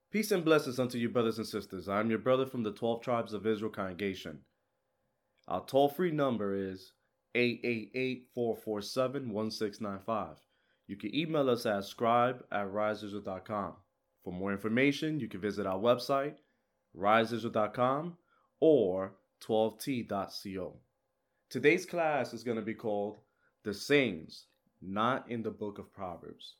Peace and blessings unto you, brothers and sisters. I am your brother from the 12 Tribes of Israel congregation. Our toll-free number is 888-447-1695. You can email us at scribe@riseisrael.com. For more information, you can visit our website, riseisrael.com or 12t.co. Today's class is going to be called The Sayings Not in the Book of Proverbs.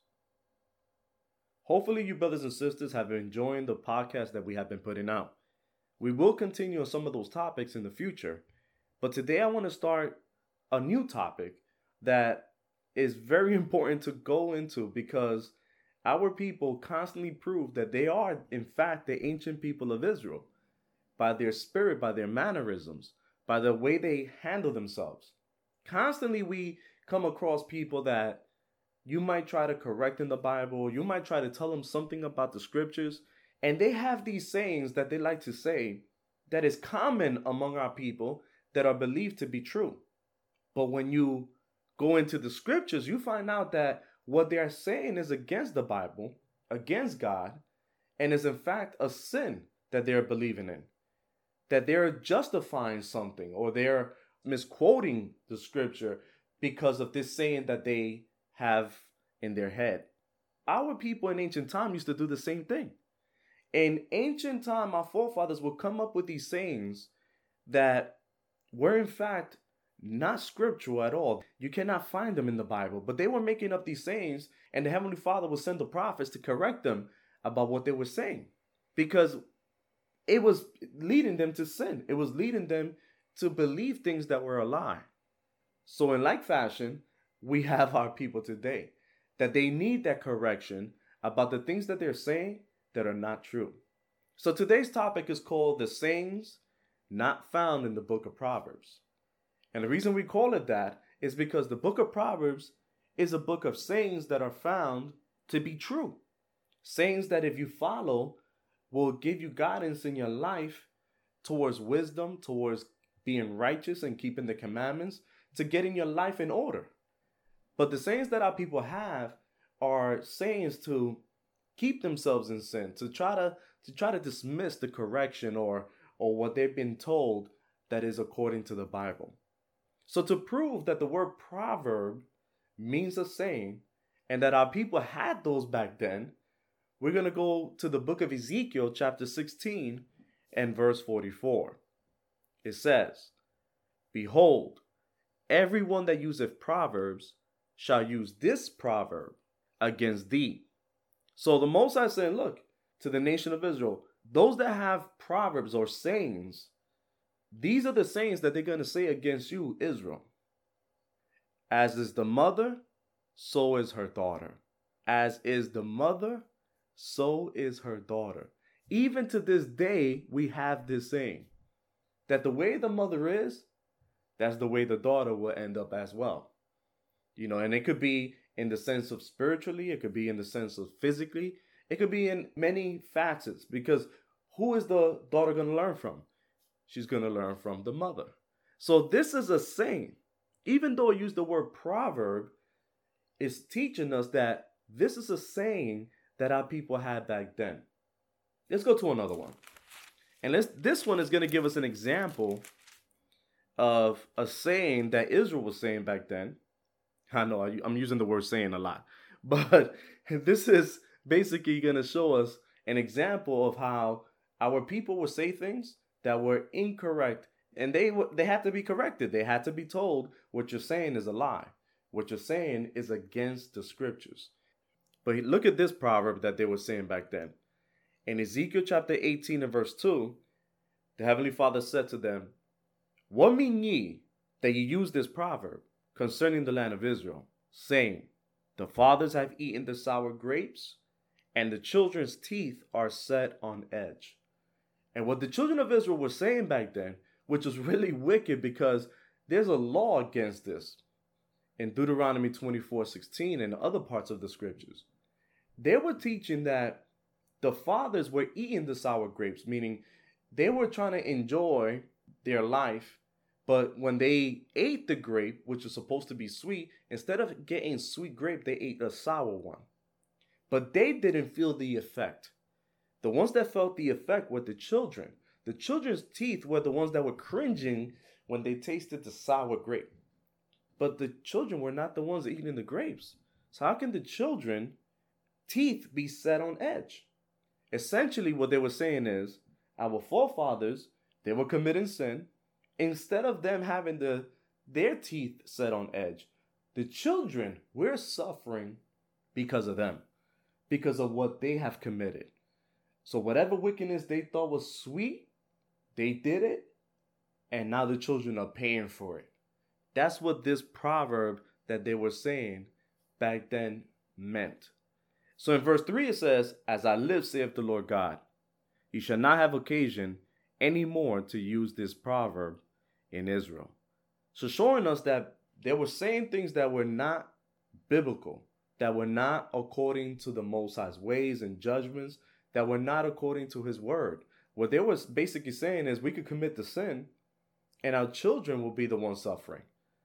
Hopefully you brothers and sisters have been enjoying the podcast that we have been putting out. We will continue on some of those topics in the future, but today I want to start a new topic that is very important to go into because our people constantly prove that they are, in fact, the ancient people of Israel by their spirit, by their mannerisms, by the way they handle themselves. Constantly we come across people that you might try to correct in the Bible, you might try to tell them something about the scriptures, and they have these sayings that they like to say that is common among our people that are believed to be true. But when you go into the scriptures, you find out that what they are saying is against the Bible, against God, and is in fact a sin that they're believing in. That they're justifying something or they're misquoting the scripture because of this saying that they have in their head. Our people in ancient time used to do the same thing. In ancient time, our forefathers would come up with these sayings that were in fact not scriptural at all. You cannot find them in the Bible, but they were making up these sayings, and the Heavenly Father would send the prophets to correct them about what they were saying because it was leading them to sin. It was leading them to believe things that were a lie. So in like fashion, we have our people today that they need that correction about the things that they're saying that are not true. So today's topic is called The Sayings Not Found in the Book of Proverbs. And the reason we call it that is because the book of Proverbs is a book of sayings that are found to be true. Sayings that if you follow will give you guidance in your life towards wisdom, towards being righteous and keeping the commandments, to getting your life in order. But the sayings that our people have are sayings to keep themselves in sin, to try to dismiss the correction or what they've been told that is according to the Bible. So to prove that the word proverb means a saying and that our people had those back then, we're going to go to the book of Ezekiel chapter 16 and verse 44. It says, "Behold, everyone that useth proverbs shall use this proverb against thee." So the Most High saying, look, to the nation of Israel, those that have proverbs or sayings, these are the sayings that they're going to say against you, Israel. As is the mother, so is her daughter. As is the mother, so is her daughter. Even to this day, we have this saying that the way the mother is, that's the way the daughter will end up as well. And it could be in the sense of spiritually, it could be in the sense of physically, it could be in many facets, because who is the daughter going to learn from? She's going to learn from the mother. So this is a saying. Even though I use the word proverb, it's teaching us that this is a saying that our people had back then. Let's go to another one. And this one is going to give us an example of a saying that Israel was saying back then. I know I'm using the word saying a lot, but this is basically going to show us an example of how our people would say things that were incorrect, and they had to be corrected. They had to be told what you're saying is a lie. What you're saying is against the scriptures. But look at this proverb that they were saying back then. In Ezekiel chapter 18 and verse 2, the Heavenly Father said to them, "What mean ye that ye use this proverb concerning the land of Israel, saying, the fathers have eaten the sour grapes, and the children's teeth are set on edge?" And what the children of Israel were saying back then, which was really wicked because there's a law against this in Deuteronomy 24:16 and other parts of the scriptures. They were teaching that the fathers were eating the sour grapes, meaning they were trying to enjoy their life. But when they ate the grape, which was supposed to be sweet, instead of getting sweet grape, they ate a sour one. But they didn't feel the effect. The ones that felt the effect were the children. The children's teeth were the ones that were cringing when they tasted the sour grape. But the children were not the ones eating the grapes. So how can the children teeth be set on edge? Essentially, what they were saying is, our forefathers, they were committing sin. Instead of them having their teeth set on edge, the children, we're suffering because of them, because of what they have committed. So whatever wickedness they thought was sweet, they did it, and now the children are paying for it. That's what this proverb that they were saying back then meant. So in verse 3 it says, "As I live, saith the Lord God, you shall not have occasion any more to use this proverb in Israel." So showing us that they were saying things that were not biblical, that were not according to the Most High's ways and judgments, that were not according to his word. What they were basically saying is we could commit the sin and our children will be the ones suffering.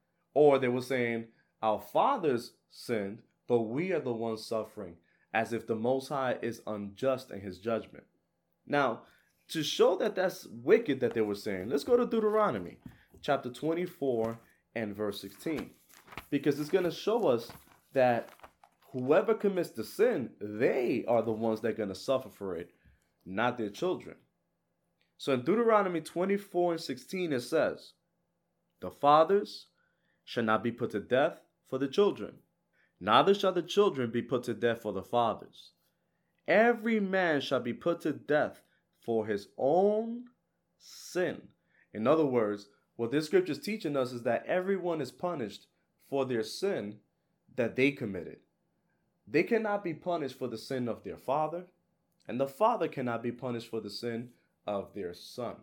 Or they were saying our fathers sinned, but we are the ones suffering, as if the Most High is unjust in his judgment. Now, to show that that's wicked that they were saying, let's go to Deuteronomy chapter 24 and verse 16. Because it's going to show us that whoever commits the sin, they are the ones that are going to suffer for it, not their children. So in Deuteronomy 24 and 16 it says, "The fathers shall not be put to death for the children, neither shall the children be put to death for the fathers. Every man shall be put to death for his own sin." In other words, what this scripture is teaching us is that everyone is punished for their sin that they committed. They cannot be punished for the sin of their father, and the father cannot be punished for the sin of their son.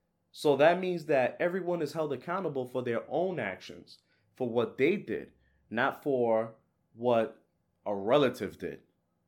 So that means that everyone is held accountable for their own actions, for what they did, not for what a relative did.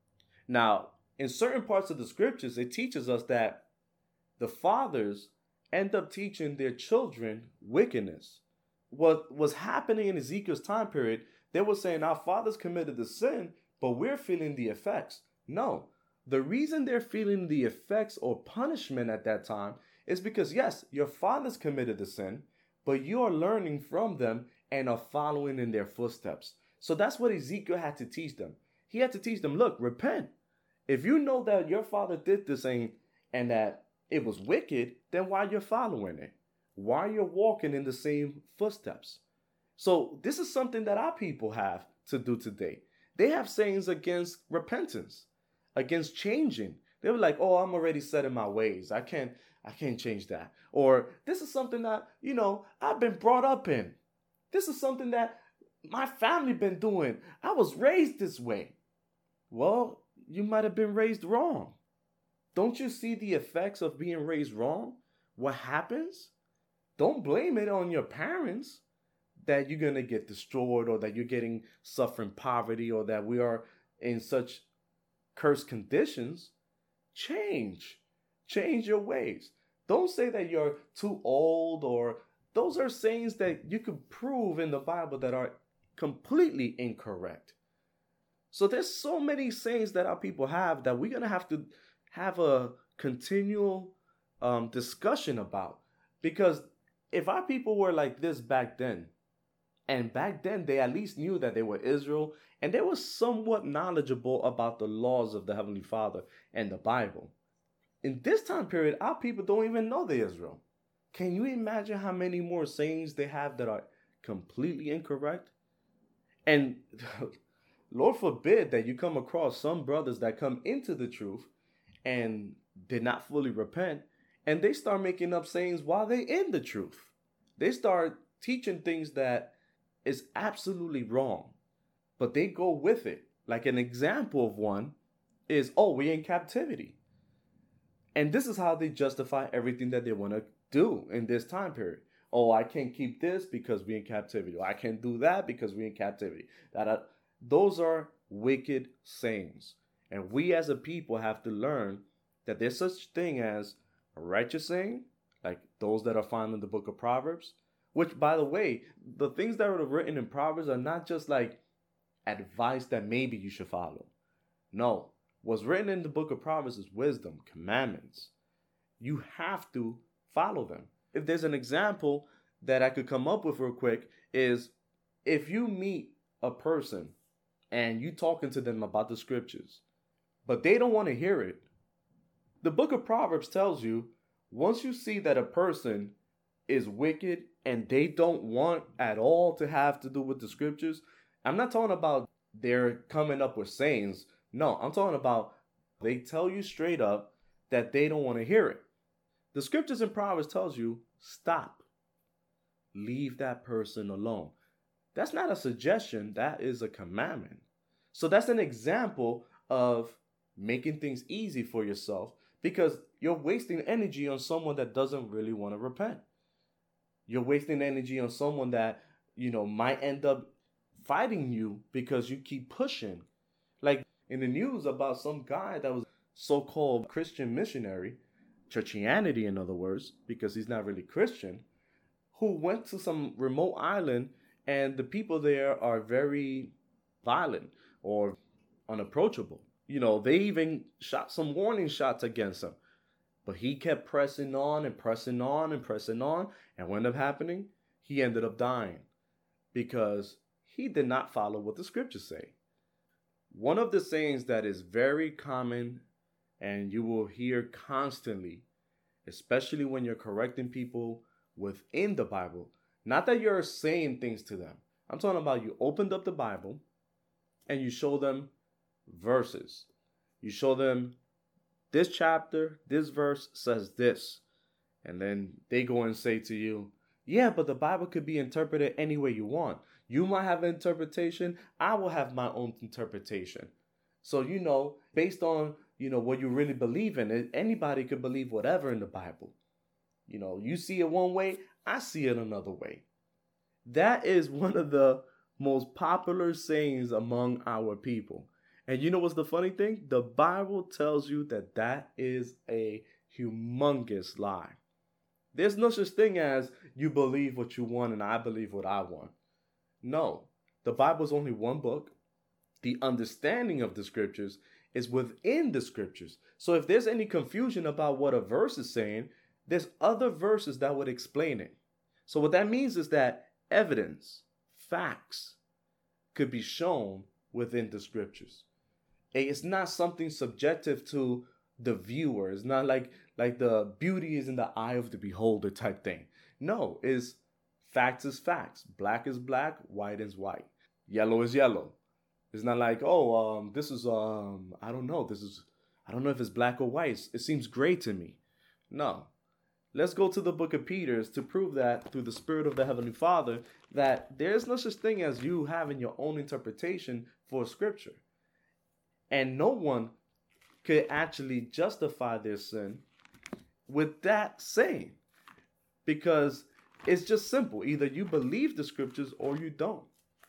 Now, in certain parts of the scriptures, it teaches us that the fathers end up teaching their children wickedness. What was happening in Ezekiel's time period, they were saying our fathers committed the sin, but we're feeling the effects. No, the reason they're feeling the effects or punishment at that time is because, yes, your fathers committed the sin, but you are learning from them and are following in their footsteps. So that's what Ezekiel had to teach them. He had to teach them, look, repent. If you know that your father did this and that it was wicked, then why you're following it? Why you're walking in the same footsteps? So this is something that our people have to do today. They have sayings against repentance, against changing. They were like, oh, I'm already set in my ways. I can't change that. Or this is something that, I've been brought up in. This is something that my family been doing. I was raised this way. Well, you might have been raised wrong. Don't you see the effects of being raised wrong? What happens? Don't blame it on your parents that you're going to get destroyed or that you're suffering poverty or that we are in such cursed conditions. Change your ways. Don't say that you're too old, or those are sayings that you could prove in the Bible that are completely incorrect. So there's so many sayings that our people have that we're going to have a continual discussion about. Because if our people were like this back then, and back then they at least knew that they were Israel, and they were somewhat knowledgeable about the laws of the Heavenly Father and the Bible. In this time period, our people don't even know they're Israel. Can you imagine how many more sayings they have that are completely incorrect? And Lord forbid that you come across some brothers that come into the truth and did not fully repent, and they start making up sayings while they're in the truth. They start teaching things that is absolutely wrong, but they go with it. Like an example of one is, oh, we're in captivity. And this is how they justify everything that they want to do in this time period. Oh, I can't keep this because we're in captivity. Or I can't do that because we're in captivity. Those are wicked sayings. And we as a people have to learn that there's such thing as a righteous saying, like those that are found in the book of Proverbs. Which, by the way, the things that are written in Proverbs are not just like advice that maybe you should follow. No, What's written in the book of Proverbs is wisdom, commandments. You have to follow them. If there's an example that I could come up with real quick is if you meet a person and you talking to them about the scriptures, but they don't want to hear it. The book of Proverbs tells you once you see that a person is wicked and they don't want at all to have to do with the scriptures, I'm not talking about they're coming up with sayings. No, I'm talking about they tell you straight up that they don't want to hear it. The scriptures in Proverbs tells you, stop. Leave that person alone. That's not a suggestion. That is a commandment. So that's an example of making things easy for yourself because you're wasting energy on someone that doesn't really want to repent. You're wasting energy on someone that, might end up fighting you because you keep pushing. Like in the news about some guy that was so-called Christian missionary, churchianity in other words, because he's not really Christian, who went to some remote island and the people there are very violent or unapproachable. They even shot some warning shots against him. But he kept pressing on and pressing on and pressing on. And what ended up happening? He ended up dying because he did not follow what the scriptures say. One of the sayings that is very common and you will hear constantly, especially when you're correcting people within the Bible, not that you're saying things to them. I'm talking about you opened up the Bible and you show them verses. You show them this chapter, this verse says this. And then they go and say to you, yeah, but the Bible could be interpreted any way you want. You might have an interpretation. I will have my own interpretation. So, based on, what you really believe in, anybody could believe whatever in the Bible. You see it one way, I see it another way. That is one of the most popular sayings among our people. And you know what's the funny thing? The Bible tells you that is a humongous lie. There's no such thing as you believe what you want and I believe what I want. No, the Bible is only one book. The understanding of the scriptures is within the scriptures. So if there's any confusion about what a verse is saying, there's other verses that would explain it. So what that means is that evidence, facts, could be shown within the scriptures. It's not something subjective to the viewer. It's not like the beauty is in the eye of the beholder type thing. No, it's facts is facts. Black is black, white is white. Yellow is yellow. It's not like, this is, I don't know if it's black or white. It seems gray to me. No. Let's go to the book of Peter to prove that through the Spirit of the Heavenly Father that there's no such thing as you having your own interpretation for scripture. And no one could actually justify their sin with that saying. Because it's just simple. Either you believe the scriptures or you don't.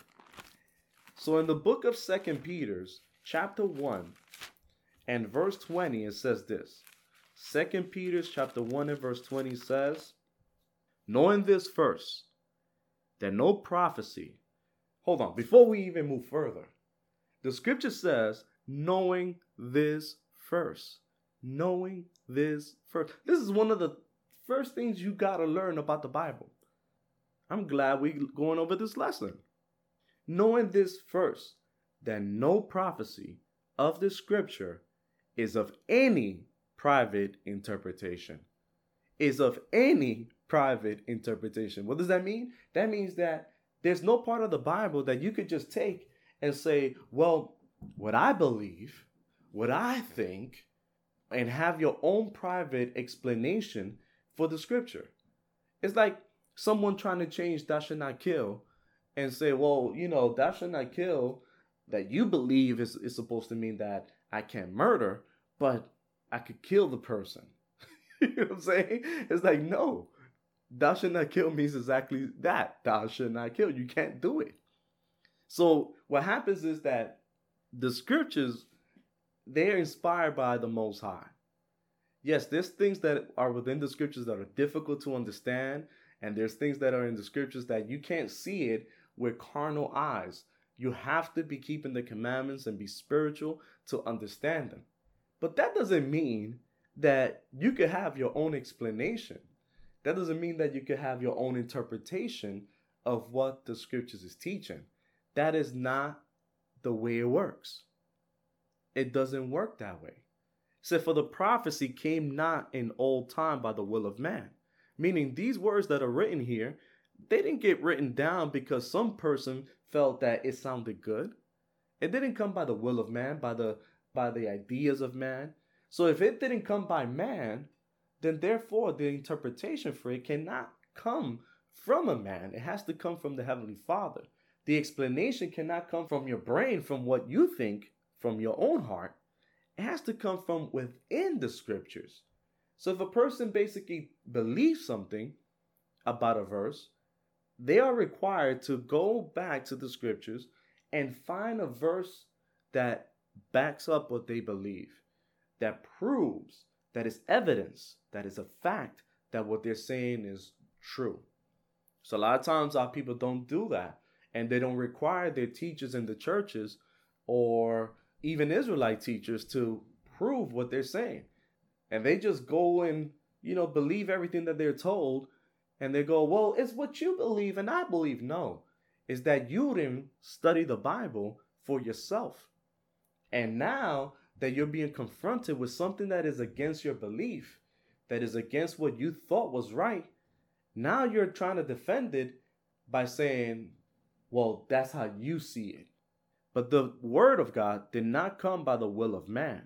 So in the book of 2 Peter, chapter 1 and verse 20, it says this. 2 Peter chapter 1 and verse 20 says, knowing this first, that no prophecy. Hold on, before we even move further. The scripture says, knowing this first. Knowing this first. This is one of the first things you got to learn about the Bible. I'm glad we're going over this lesson. Knowing this first, that no prophecy of the scripture is of any private interpretation. Is of any private interpretation. What does that mean? That means that there's no part of the Bible that you could just take and say, well, what I believe, what I think, and have your own private explanation for the scripture. It's like someone trying to change thou shalt not kill and say, well, thou shalt not kill that you believe is supposed to mean that I can't murder, but I could kill the person. You know what I'm saying? It's like, no, thou shalt not kill means exactly that. Thou shalt not kill. You can't do it. So what happens is that the scriptures, they're inspired by the Most High. Yes, there's things that are within the scriptures that are difficult to understand. And there's things that are in the scriptures that you can't see it with carnal eyes. You have to be keeping the commandments and be spiritual to understand them. But that doesn't mean that you could have your own explanation. That doesn't mean that you could have your own interpretation of what the scriptures is teaching. That is not the way it works. It doesn't work that way. So for the prophecy came not in old time by the will of man. Meaning these words that are written here, they didn't get written down because some person felt that it sounded good. It didn't come by the will of man, by the ideas of man. So if it didn't come by man, then therefore the interpretation for it cannot come from a man. It has to come from the Heavenly Father. The explanation cannot come from your brain, from what you think, from your own heart. It has to come from within the scriptures. So if a person basically believes something about a verse, they are required to go back to the scriptures and find a verse that backs up what they believe, that proves, that is evidence, that is a fact that what they're saying is true. So a lot of times our people don't do that, and they don't require their teachers in the churches or even Israelite teachers to prove what they're saying. And they just go and, believe everything that they're told. And they go, well, it's what you believe and I believe. No, it's that you didn't study the Bible for yourself. And now that you're being confronted with something that is against your belief, that is against what you thought was right, now you're trying to defend it by saying, well, that's how you see it. But the word of God did not come by the will of man,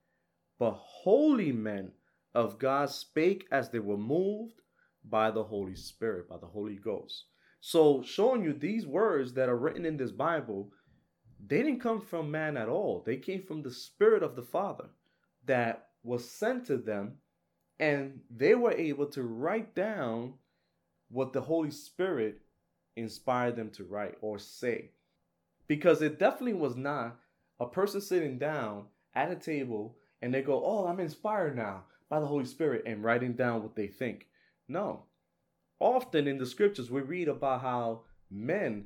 but holy men of God spake as they were moved by the Holy Spirit, by the Holy Ghost. So showing you these words that are written in this Bible, they didn't come from man at all. They came from the Spirit of the Father that was sent to them, and they were able to write down what the Holy Spirit inspired them to write or say. Because it definitely was not a person sitting down at a table and they go, oh, I'm inspired now by the Holy Spirit, and writing down what they think. No. Often in the scriptures, we read about how men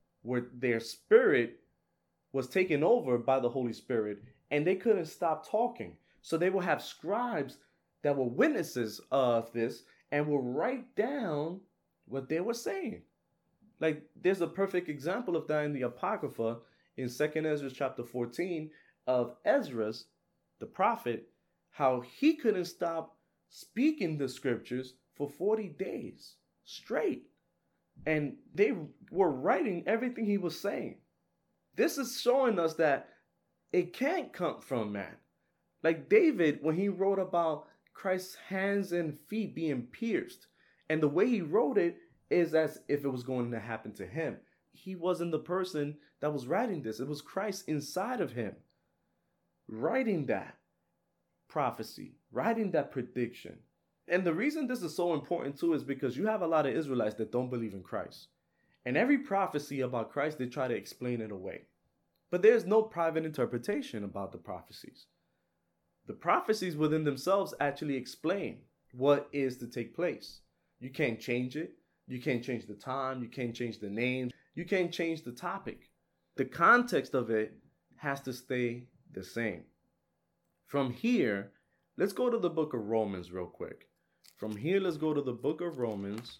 their spirit was taken over by the Holy Spirit and they couldn't stop talking. So they will have scribes that were witnesses of this and will write down what they were saying. Like there's a perfect example of that in the Apocrypha in 2nd Ezra chapter 14 of Ezra, the prophet, how he couldn't stop speaking the scriptures for 40 days straight. And they were writing everything he was saying. This is showing us that it can't come from man. Like David, when he wrote about Christ's hands and feet being pierced, and the way he wrote it is as if it was going to happen to him. He wasn't the person that was writing this. It was Christ inside of him writing that prophecy, writing that prediction. And the reason this is so important too is because you have a lot of Israelites that don't believe in Christ. And every prophecy about Christ, they try to explain it away. But there's no private interpretation about the prophecies. The prophecies within themselves actually explain what is to take place. You can't change it. You can't change the time. You can't change the name. You can't change the topic. The context of it has to stay the same. From here, let's go to the book of Romans real quick. From here, let's go to the book of Romans,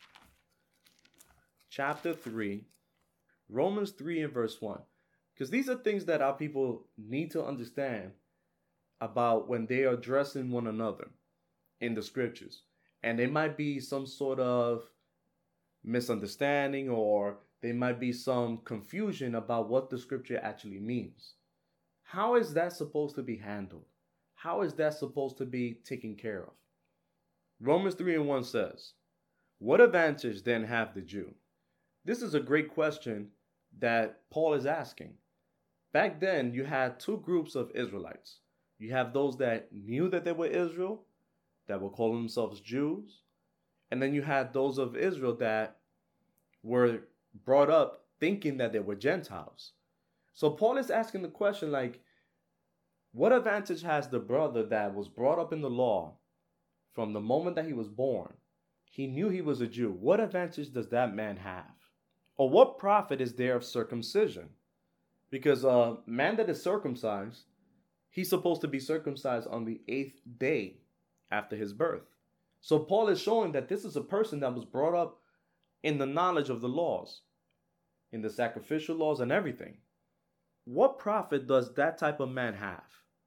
chapter 3, Romans 3 and verse 1. Because these are things that our people need to understand about when they are addressing one another in the scriptures. And there might be some sort of misunderstanding, or there might be some confusion about what the scripture actually means. How is that supposed to be handled? How is that supposed to be taken care of? Romans 3 and 1 says, what advantage then have the Jew? This is a great question that Paul is asking. Back then, you had two groups of Israelites. You have those that knew that they were Israel, that were calling themselves Jews. And then you had those of Israel that were brought up thinking that they were Gentiles. So Paul is asking the question like, what advantage has the brother that was brought up in the law from the moment that he was born? He knew he was a Jew. What advantage does that man have? Or what profit is there of circumcision? Because a man that is circumcised, he's supposed to be circumcised on the 8th day after his birth. So Paul is showing that this is a person that was brought up in the knowledge of the laws, in the sacrificial laws and everything. What profit does that type of man have?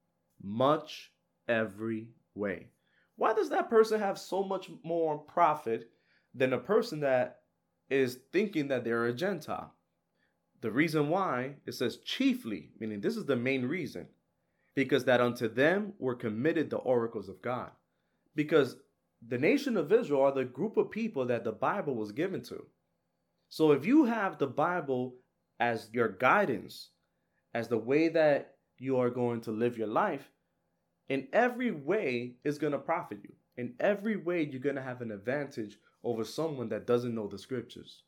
Much every way. Why does that person have so much more profit than a person that is thinking that they're a Gentile? The reason why, it says chiefly, meaning this is the main reason, because that unto them were committed the oracles of God. Because the nation of Israel are the group of people that the Bible was given to. So if you have the Bible as your guidance, as the way that you are going to live your life, in every way it's going to profit you. In every way you're going to have an advantage over someone that doesn't know the scriptures.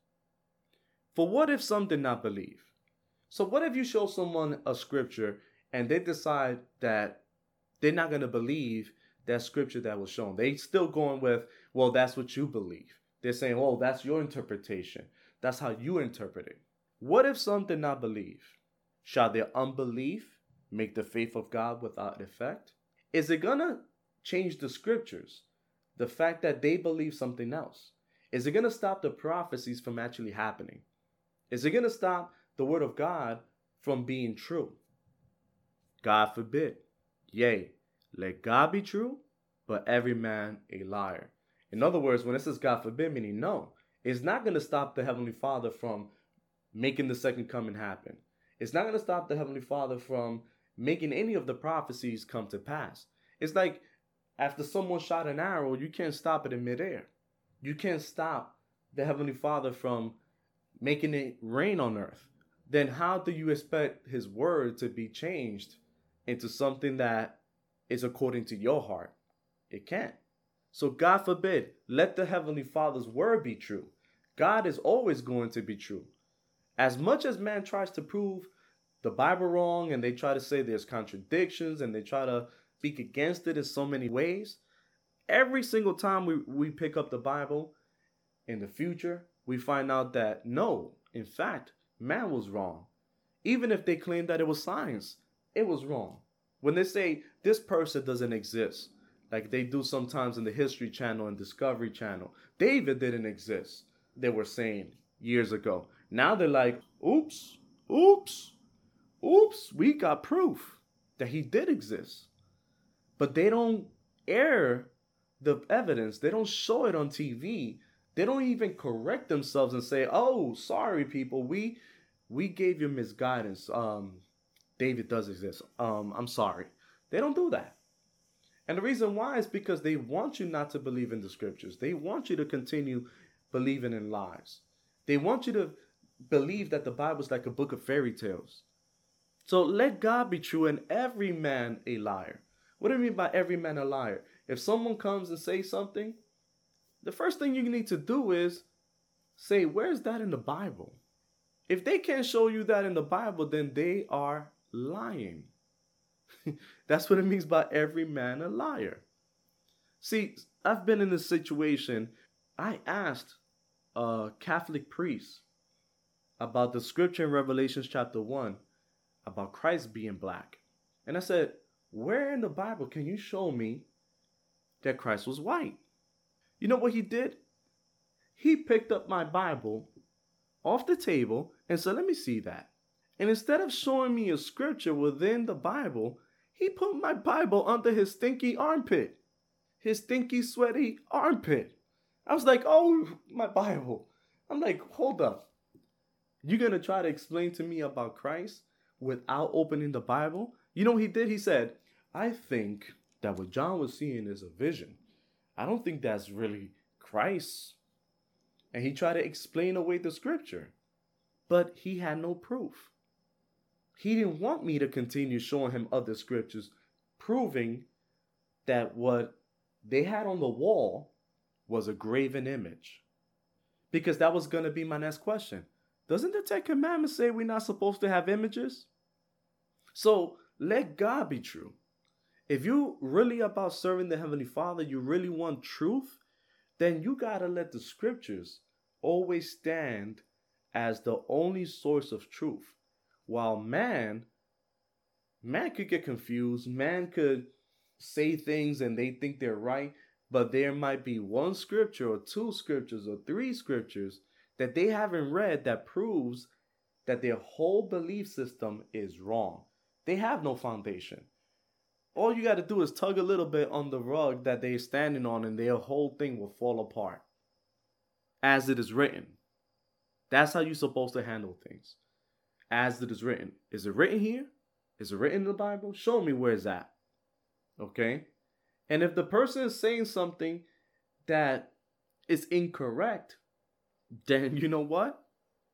For what if some did not believe? So what if you show someone a scripture and they decide that they're not going to believe that scripture that was shown? They still going with, well, that's what you believe. They're saying, oh, that's your interpretation. That's how you interpret it. What if some did not believe? Shall their unbelief make the faith of God without effect? Is it going to change the scriptures? The fact that they believe something else? Is it going to stop the prophecies from actually happening? Is it going to stop the word of God from being true? God forbid. Yea, let God be true, but every man a liar. In other words, when it says God forbid, meaning no, it's not going to stop the Heavenly Father from making the second coming happen. It's not going to stop the Heavenly Father from making any of the prophecies come to pass. It's like after someone shot an arrow, you can't stop it in midair. You can't stop the Heavenly Father from making it rain on earth. Then how do you expect his word to be changed into something that is according to your heart? It can't. So God forbid, let the Heavenly Father's word be true. God is always going to be true. As much as man tries to prove the Bible wrong, and they try to say there's contradictions, and they try to speak against it in so many ways, every single time we pick up the Bible in the future, we find out that no, in fact, man was wrong. Even if they claim that it was science, it was wrong. When they say this person doesn't exist, like they do sometimes in the History Channel and Discovery Channel, David didn't exist, they were saying years ago. Now they're like, oops, we got proof that he did exist. But they don't air the evidence. They don't show it on TV. They don't even correct themselves and say, oh, sorry, people, we gave you misguidance. David does exist. I'm sorry. They don't do that. And the reason why is because they want you not to believe in the scriptures. They want you to continue believing in lies. They want you to believe that the Bible is like a book of fairy tales. So let God be true and every man a liar. What do you mean by every man a liar? If someone comes and says something, the first thing you need to do is say, where's that in the Bible? If they can't show you that in the Bible, then they are lying. That's what it means by every man a liar. See, I've been in this situation. I asked a Catholic priest about the scripture in Revelation chapter 1 about Christ being black. And I said, where in the Bible can you show me that Christ was white? You know what he did? He picked up my Bible off the table and said, let me see that. And instead of showing me a scripture within the Bible, he put my Bible under his stinky armpit. His stinky, sweaty armpit. I was like, oh, my Bible. I'm like, hold up. You're going to try to explain to me about Christ without opening the Bible? You know what he did? He said, I think that what John was seeing is a vision. I don't think that's really Christ. And he tried to explain away the scripture. But he had no proof. He didn't want me to continue showing him other scriptures, proving that what they had on the wall was a graven image. Because that was going to be my next question. Doesn't the Ten Commandments say we're not supposed to have images? So let God be true. If you really about serving the Heavenly Father, you really want truth, then you got to let the scriptures always stand as the only source of truth. While man could get confused, man could say things and they think they're right, but there might be one scripture or two scriptures or three scriptures that they haven't read that proves that their whole belief system is wrong. They have no foundation. All you got to do is tug a little bit on the rug that they're standing on and their whole thing will fall apart. As it is written. That's how you're supposed to handle things. As it is written. Is it written here? Is it written in the Bible? Show me where it's at. Okay? And if the person is saying something that is incorrect, then you know what?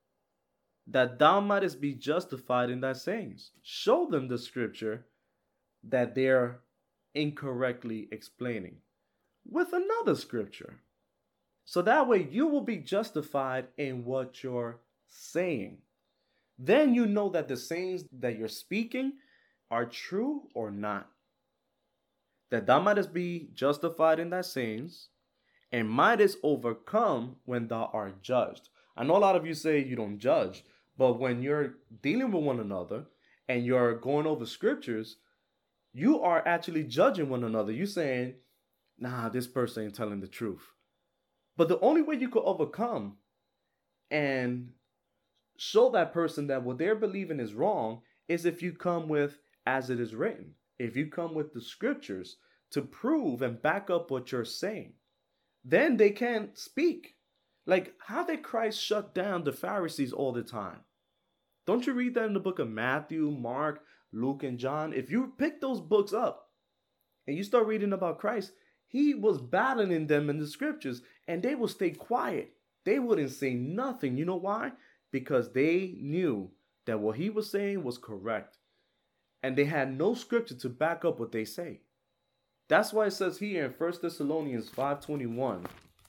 That thou mightest be justified in thy sayings. Show them the scripture that they're incorrectly explaining with another scripture. So that way you will be justified in what you're saying. Then you know that the sayings that you're speaking are true or not. That thou mightest be justified in thy sayings, and mightest overcome when thou art judged. I know a lot of you say you don't judge, but when you're dealing with one another and you're going over scriptures, you are actually judging one another. You're saying, nah, this person ain't telling the truth. But the only way you could overcome and show that person that what they're believing is wrong is if you come with as it is written. If you come with the scriptures to prove and back up what you're saying, then they can't speak. Like, how did Christ shut down the Pharisees all the time? Don't you read that in the book of Matthew, Mark, Luke, and John? If you pick those books up and you start reading about Christ, he was battling them in the scriptures and they would stay quiet. They wouldn't say nothing. You know why? Because they knew that what he was saying was correct. And they had no scripture to back up what they say. That's why it says here in 1 Thessalonians 5:21.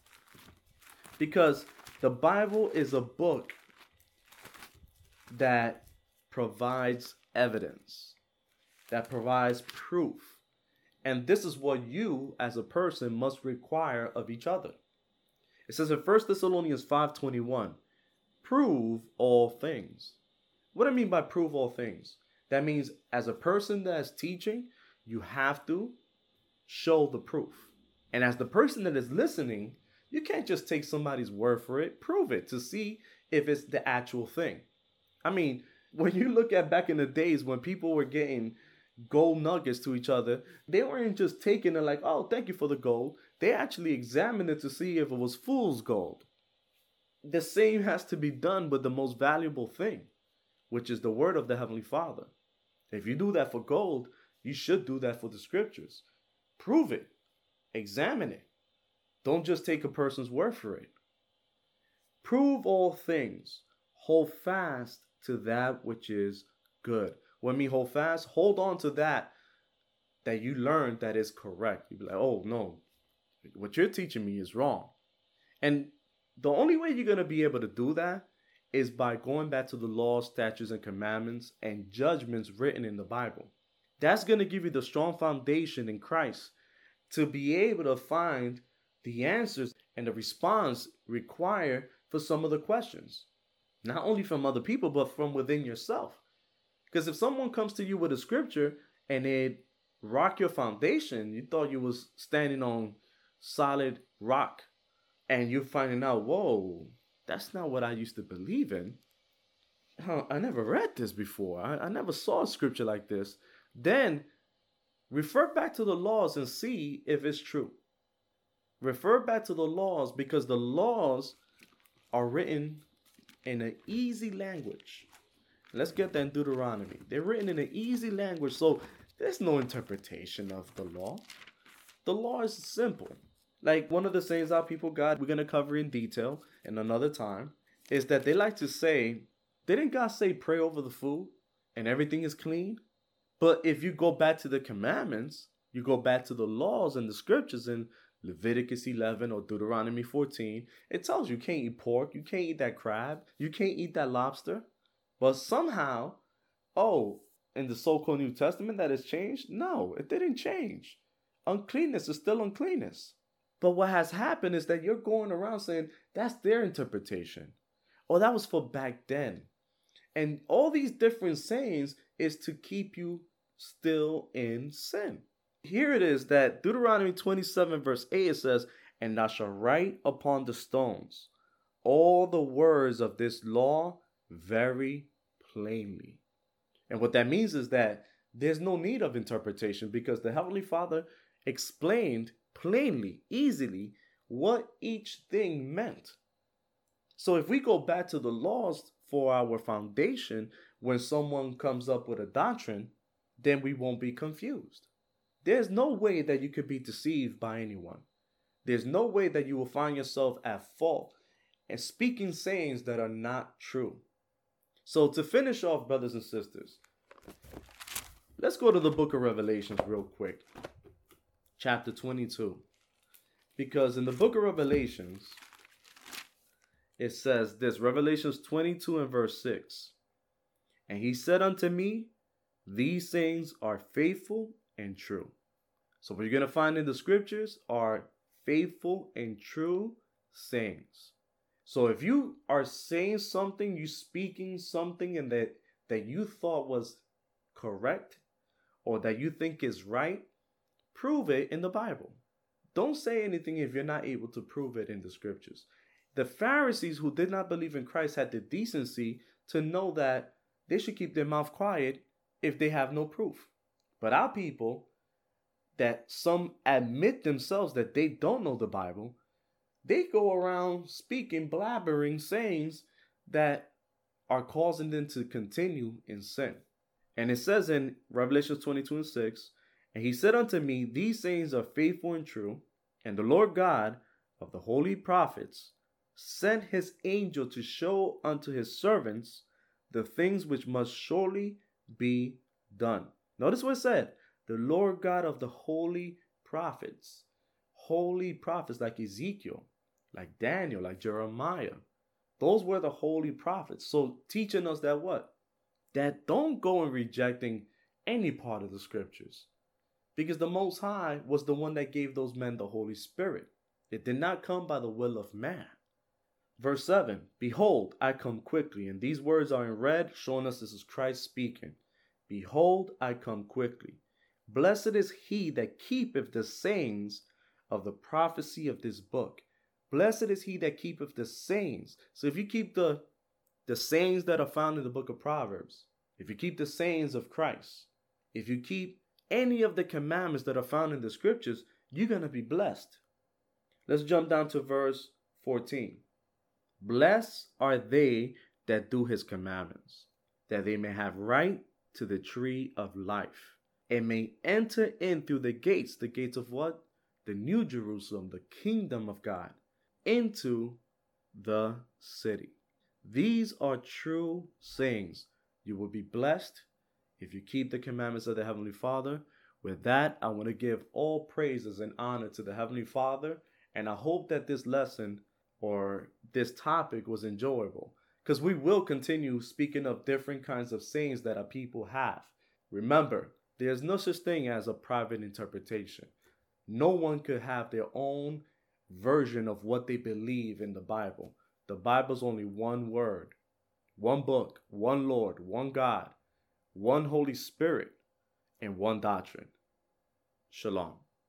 Because the Bible is a book that provides evidence, that provides proof. And this is what you as a person must require of each other. It says in 1 Thessalonians 5:21, prove all things. What do I mean by prove all things? That means as a person that's teaching, you have to show the proof. And as the person that is listening, you can't just take somebody's word for it. Prove it to see if it's the actual thing. I mean, when you look at back in the days when people were getting gold nuggets to each other, they weren't just taking it like, oh, thank you for the gold. They actually examined it to see if it was fool's gold. The same has to be done with the most valuable thing, which is the word of the Heavenly Father. If you do that for gold, you should do that for the scriptures. Prove it. Examine it. Don't just take a person's word for it. Prove all things. Hold fast to that which is good. When we hold fast, hold on to that you learned that is correct. You'll be like, oh, no, what you're teaching me is wrong. And the only way you're going to be able to do that is by going back to the laws, statutes, and commandments and judgments written in the Bible. That's going to give you the strong foundation in Christ to be able to find the answers and the response required for some of the questions. Not only from other people, but from within yourself. Because if someone comes to you with a scripture and it rock your foundation, you thought you was standing on solid rock, and you're finding out, whoa, that's not what I used to believe in. I never read this before. I never saw a scripture like this. Then refer back to the laws and see if it's true. Refer back to the laws because the laws are written in an easy language. Let's get that in Deuteronomy. They're written in an easy language, so there's no interpretation of the law. The law is simple. Like one of the sayings our people got, we're going to cover in detail in another time, is that they like to say, didn't God say pray over the food and everything is clean? But if you go back to the commandments, you go back to the laws and the scriptures in Leviticus 11 or Deuteronomy 14, it tells you can't eat pork, you can't eat that crab, you can't eat that lobster. But somehow, in the so-called New Testament that has changed? No, it didn't change. Uncleanness is still uncleanness. But what has happened is that you're going around saying that's their interpretation. Oh, that was for back then. And all these different sayings is to keep you still in sin. Here it is that Deuteronomy 27 verse 8 it says, "And thou shalt write upon the stones all the words of this law very plainly." And what that means is that there's no need of interpretation because the Heavenly Father explained plainly, easily, what each thing meant. So if we go back to the laws for our foundation, when someone comes up with a doctrine, then we won't be confused. There's no way that you could be deceived by anyone. There's no way that you will find yourself at fault and speaking sayings that are not true. So to finish off, brothers and sisters, let's go to the book of Revelations real quick. Chapter 22. Because in the book of Revelations, it says this, Revelations 22 and verse 6. "And he said unto me, these things are faithful and true." So what you're going to find in the scriptures are faithful and true sayings. So if you are saying something, you speaking something and that you thought was correct or that you think is right, prove it in the Bible. Don't say anything if you're not able to prove it in the scriptures. The Pharisees who did not believe in Christ had the decency to know that they should keep their mouth quiet if they have no proof. But our people, that some admit themselves that they don't know the Bible, they go around speaking, blabbering sayings that are causing them to continue in sin. And it says in Revelation 22 and 6, "And he said unto me, these sayings are faithful and true, and the Lord God of the holy prophets sent his angel to show unto his servants the things which must surely be done." Notice what it said. The Lord God of the holy prophets. Holy prophets like Ezekiel, like Daniel, like Jeremiah. Those were the holy prophets. So teaching us that what? That don't go and rejecting any part of the scriptures. Because the Most High was the one that gave those men the Holy Spirit. It did not come by the will of man. Verse 7, "Behold, I come quickly." And these words are in red, showing us this is Christ speaking. "Behold, I come quickly. Blessed is he that keepeth the sayings of the prophecy of this book." Blessed is he that keepeth the sayings. So if you keep the sayings that are found in the book of Proverbs, if you keep the sayings of Christ, if you keep any of the commandments that are found in the scriptures, you're going to be blessed. Let's jump down to verse 14. "Blessed are they that do his commandments, that they may have right to the tree of life, and may enter in through the gates." The gates of what? The New Jerusalem, the kingdom of God, into the city. These are true sayings. You will be blessed if you keep the commandments of the Heavenly Father. With that, I want to give all praises and honor to the Heavenly Father, and I hope that this lesson or this topic was enjoyable, because we will continue speaking of different kinds of sayings that our people have. Remember, there's no such thing as a private interpretation. No one could have their own version of what they believe in the Bible. The Bible's only one word, one book, one Lord, one God, one Holy Spirit, and one doctrine. Shalom.